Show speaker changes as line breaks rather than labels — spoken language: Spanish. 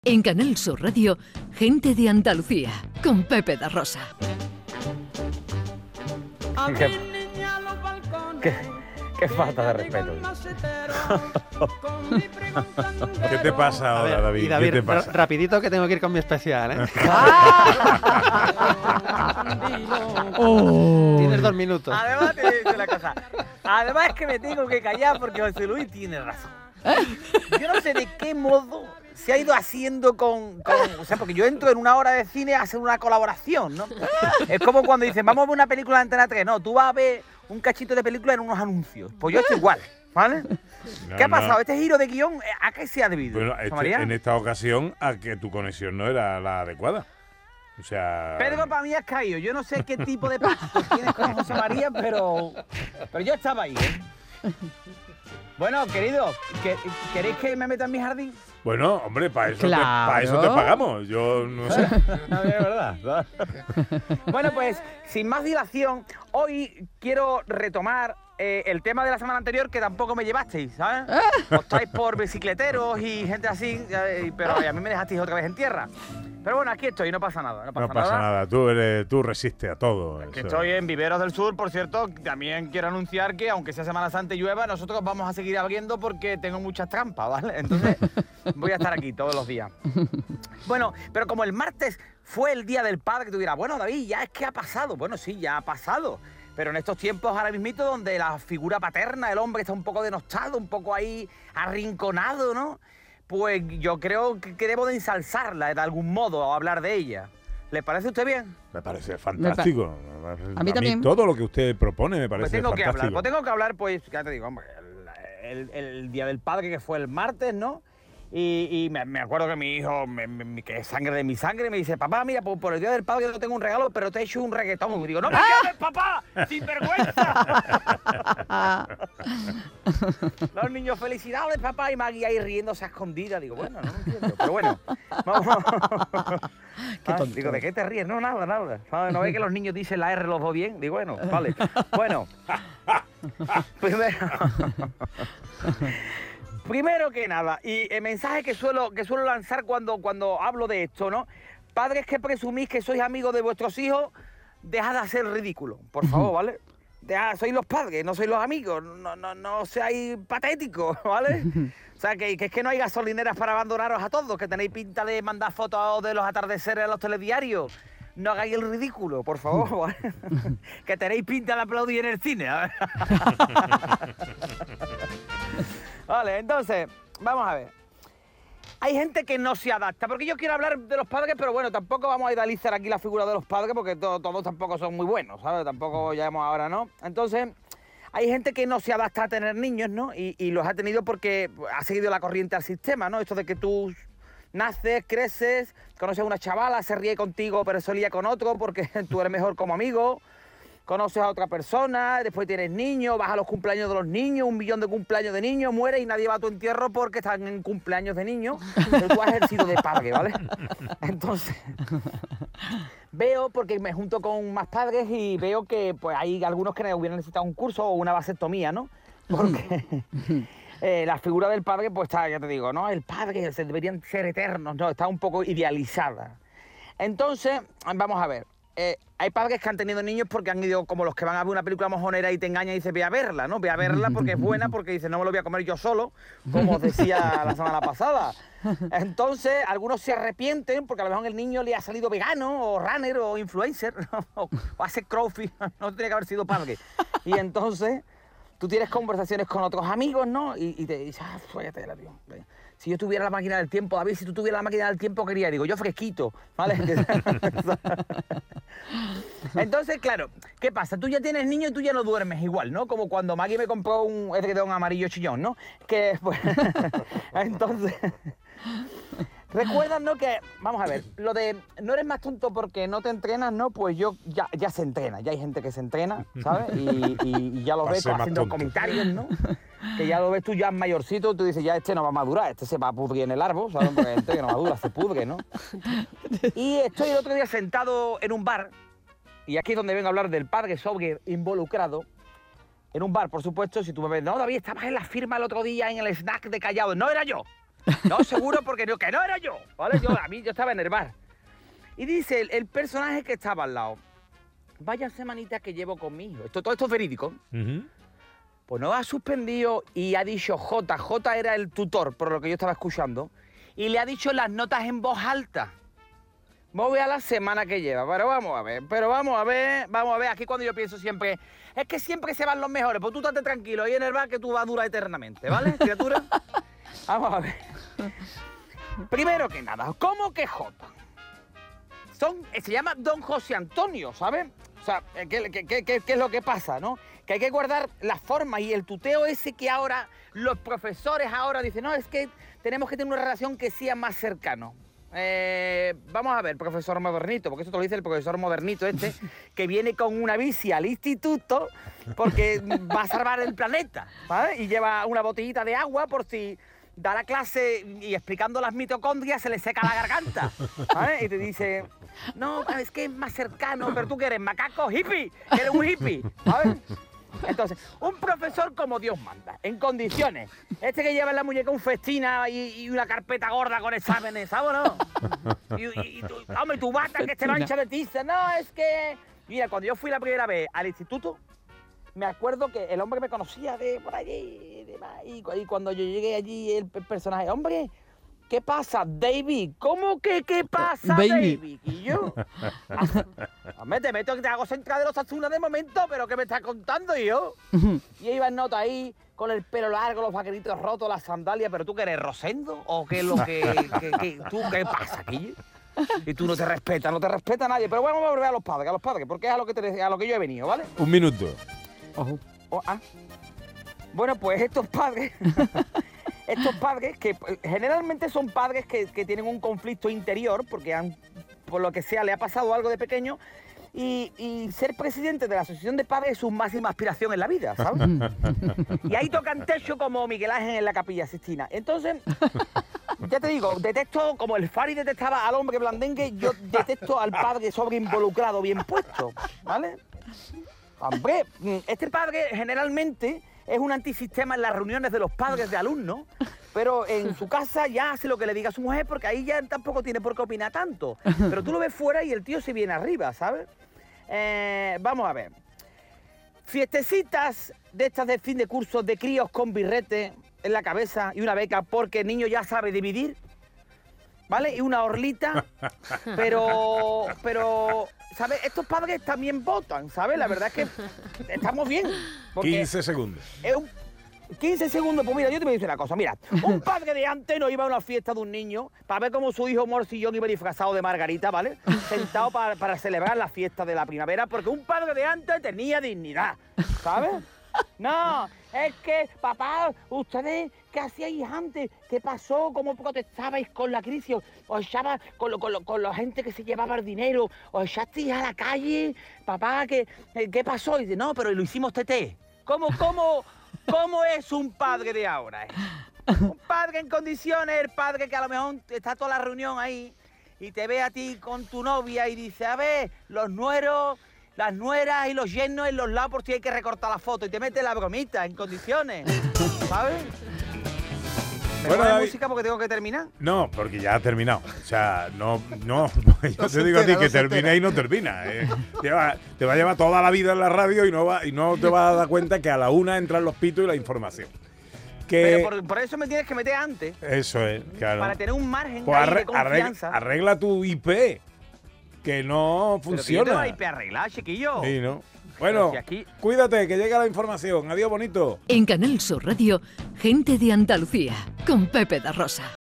En Canal Sur Radio, Gente de Andalucía, con Pepe da Rosa.
Qué falta de respeto.
¿Qué te pasa ahora, David?
David,
¿Qué te pasa?
Rapidito que tengo que ir con mi especial, ¿eh? Tienes 2 minutos.
Además te digo una cosa. Además es que me tengo que callar porque José Luis tiene razón. Yo no sé de qué modo se ha ido haciendo o sea, porque yo entro en una hora de cine a hacer una colaboración, ¿no? Es como cuando dicen, vamos a ver una película de Antena 3. No, tú vas a ver un cachito de película en unos anuncios. Pues yo estoy igual, ¿vale? ¿Qué ha pasado? Este giro de guión, ¿a qué se ha debido?
Bueno, en esta ocasión a que tu conexión no era la adecuada. O sea...
Pedro, para mí has caído. Yo no sé qué tipo de pacto tienes con José María, pero yo estaba ahí, ¿eh? Bueno, querido, ¿queréis que me meta en mi jardín?
Bueno, hombre, para eso,
Claro.
para eso te pagamos. Yo no sé.
No, es verdad. Bueno, pues, sin más dilación, hoy quiero retomar el tema de la semana anterior que tampoco me llevasteis, ¿sabes? Optáis por bicicleteros y gente así, pero a mí me dejasteis otra vez en tierra. Pero bueno, aquí estoy, no pasa nada.
No pasa nada. Tú resistes a todo.
Que
eso.
estoy en Viveros del Sur, por cierto. También quiero anunciar que, aunque sea Semana Santa y llueva, nosotros vamos a seguir abriendo porque tengo muchas trampas, ¿vale? Entonces, voy a estar aquí todos los días. Bueno, pero como el martes fue el Día del Padre, que tú dirás, bueno, David, ¿ya es que ha pasado? Bueno, sí, ya ha pasado. Pero en estos tiempos ahora mismito donde la figura paterna, el hombre está un poco denostado, un poco ahí arrinconado, ¿no? Pues yo creo que debo de ensalzarla de algún modo o hablar de ella. ¿Le parece a usted bien?
Me parece fantástico.
A mí también.
Todo lo que usted propone me parece
Pues tengo
fantástico.
que hablar, pues ya te digo, hombre, el Día del Padre que fue el martes, ¿no? Y me acuerdo que mi hijo, que es sangre de mi sangre, me dice, papá, mira, por el Día del Padre yo no tengo un regalo, pero te he hecho un reggaetón. Y digo, no me llames, papá, sin vergüenza. Los niños, felicidades, papá, y Maggie ahí riéndose a escondidas. Digo, bueno, no entiendo, pero bueno. Vamos.
Qué tonto.
Digo, ¿de qué te ríes? No, nada. ¿No ves que los niños dicen la R los dos bien? Digo, bueno, vale. Bueno, Primero que nada, y el mensaje que suelo lanzar cuando hablo de esto, ¿no? Padres que presumís que sois amigos de vuestros hijos, dejad de hacer ridículo, por favor, ¿vale? Sois los padres, no sois los amigos, no seáis patéticos, ¿vale? O sea, que es que no hay gasolineras para abandonaros a todos, que tenéis pinta de mandar fotos de los atardeceres a los telediarios. No hagáis el ridículo, por favor, ¿vale? Que tenéis pinta de aplaudir en el cine, a ver. Vale, entonces, vamos a ver. Hay gente que no se adapta, porque yo quiero hablar de los padres, pero bueno, tampoco vamos a idealizar aquí la figura de los padres, porque todos tampoco son muy buenos, ¿sabes? Tampoco llamamos ahora, ¿no? Entonces, hay gente que no se adapta a tener niños, ¿no? Y los ha tenido porque ha seguido la corriente al sistema, ¿no? Esto de que tú naces, creces, conoces a una chavala, se ríe contigo, pero se lía con otro porque tú eres mejor como amigo. Conoces a otra persona, después tienes niños, vas a los cumpleaños de los niños, 1 millón de cumpleaños de niños, mueres y nadie va a tu entierro porque están en cumpleaños de niños, pero tú has ejercido de padre, ¿vale? Entonces, veo, porque me junto con más padres y veo que pues hay algunos que hubieran necesitado un curso o una vasectomía, ¿no? Porque la figura del padre, pues está, ya te digo, ¿no? El padre, deberían ser eternos, ¿no? Está un poco idealizada. Entonces, vamos a ver. Hay padres que han tenido niños porque han ido como los que van a ver una película mojonera y te engañan y dices, ve a verla, ¿no? Ve a verla porque es buena, porque dice, no me lo voy a comer yo solo, como os decía la semana pasada. Entonces, algunos se arrepienten porque a lo mejor el niño le ha salido vegano, o runner, o influencer, o hace crossfit, no tenía que haber sido padre. Y entonces, tú tienes conversaciones con otros amigos, ¿no? Y te dices, fíjate, tío. Si yo tuviera la máquina del tiempo, David, si tú tuvieras la máquina del tiempo, quería, digo, yo fresquito, ¿vale? Entonces, claro, ¿qué pasa? Tú ya tienes niño y tú ya no duermes igual, ¿no? Como cuando Maggie me compró un edredón amarillo chillón, ¿no? Que, pues, entonces, recuerdan, ¿no? Que, vamos a ver, lo de no eres más tonto porque no te entrenas, ¿no? Pues yo ya se entrena, ya hay gente que se entrena, ¿sabes? Y ya lo ves haciendo comentarios, ¿no? Que ya lo ves tú ya mayorcito, tú dices, ya este no va a madurar, este se va a pudrir en el árbol, ¿sabes? Porque gente que no madura se pudre, ¿no? Y estoy el otro día sentado en un bar, y aquí es donde vengo a hablar del padre sobre involucrado, en un bar, por supuesto, si tú me ves, no, David, estabas en la firma el otro día en el snack de Callao, no era yo. No, seguro, porque no, que no era yo, ¿vale? Yo estaba en el bar. Y dice el personaje que estaba al lado, vaya semanita que llevo con mi hijo. Todo esto es verídico. Pues no ha suspendido y ha dicho J era el tutor, por lo que yo estaba escuchando, y le ha dicho las notas en voz alta. Voy a la semana que lleva, pero vamos a ver, aquí cuando yo pienso siempre, es que siempre se van los mejores, pues tú estate tranquilo, ahí en el bar que tú vas a durar eternamente, ¿vale, criatura? Vamos a ver. Primero que nada, ¿cómo que J? Se llama Don José Antonio, ¿sabes? O sea, ¿qué es lo que pasa, no? Que hay que guardar las formas y el tuteo ese que ahora los profesores ahora dicen, no, es que tenemos que tener una relación que sea más cercano. Vamos a ver, profesor modernito, porque eso te lo dice el profesor modernito que viene con una bici al instituto porque va a salvar el planeta, ¿sabes? Y lleva una botellita de agua por si da la clase y explicando las mitocondrias se le seca la garganta, ¿sabes? Y te dice, no, es que es más cercano, pero tú que eres macaco hippie, eres un hippie, ¿sabes? Entonces, un profesor como Dios manda, en condiciones. Que lleva en la muñeca un festina y una carpeta gorda con exámenes, ¿sabes o no? Y tu bata que se mancha de tiza. No, es que... Mira, cuando yo fui la primera vez al instituto, me acuerdo que el hombre me conocía de por allí, y cuando yo llegué allí, el personaje, hombre, ¿qué pasa, David? ¿Cómo que qué pasa, David? Y yo, hombre, te meto que te hago central de los Asuna de momento, pero ¿qué me estás contando yo? Y iba en nota ahí, con el pelo largo, los vaqueritos rotos, las sandalias, pero ¿tú que eres Rosendo? ¿O qué es lo tú qué pasa aquí? Y tú no te respeta nadie. Pero bueno, vamos a volver a los padres, porque es a lo que yo he venido, ¿vale?
Un minuto.
Ojo.
Bueno, pues estos padres que generalmente son padres que tienen un conflicto interior porque por lo que sea le ha pasado algo de pequeño y ser presidente de la asociación de padres es su máxima aspiración en la vida, ¿sabes? Y ahí tocan techo como Miguel Ángel en la Capilla Sixtina. Entonces, ya te digo, detesto, como el Fari detestaba al hombre blandengue, yo detesto al padre sobreinvolucrado bien puesto, ¿vale? Hombre, este padre generalmente es un antisistema en las reuniones de los padres de alumnos, pero en su casa ya hace lo que le diga a su mujer porque ahí ya tampoco tiene por qué opinar tanto. Pero tú lo ves fuera y el tío se viene arriba, ¿sabes? Vamos a ver. Fiestecitas de estas de fin de curso de críos con birrete en la cabeza y una beca porque el niño ya sabe dividir, ¿vale? Y una horlita, pero ¿sabes? Estos padres también votan, ¿sabes? La verdad es que estamos bien.
15 segundos.
15 segundos, pues mira, yo te voy a decir una cosa, mira, un padre de antes no iba a una fiesta de un niño para ver cómo su hijo morcillón iba disfrazado de Margarita, ¿vale? Sentado para celebrar la fiesta de la primavera, porque un padre de antes tenía dignidad, ¿sabes? No, es que, papá, ustedes, ¿qué hacíais antes? ¿Qué pasó? ¿Cómo protestabais con la crisis? ¿Os echabais con la gente que se llevaba el dinero? ¿Os echasteis a la calle? Papá, ¿qué pasó? Y dice, no, pero lo hicimos teté. ¿Cómo es un padre de ahora? Un padre en condiciones, el padre que a lo mejor está toda la reunión ahí y te ve a ti con tu novia y dice, a ver, los nueros, las nueras y los yernos en los lados por si hay que recortar la foto y te mete la bromita en condiciones, ¿sabes? ¿Me
bueno,
pones música porque tengo que terminar?
No, porque ya ha terminado. O sea, no yo te digo a ti que termina y no termina. Te va a llevar toda la vida en la radio y no te vas a dar cuenta que a la 1 entran los pitos y la información.
Pero por eso me tienes que meter antes.
Eso es, claro.
Para tener un margen
pues
de confianza.
Arregla tu IP, que no funciona.
Pero que yo tengo IP arreglada, chiquillo.
Sí, ¿no? Bueno, cuídate, que llega la información. Adiós, bonito.
En Canal Sur Radio, Gente de Andalucía, con Pepe da Rosa.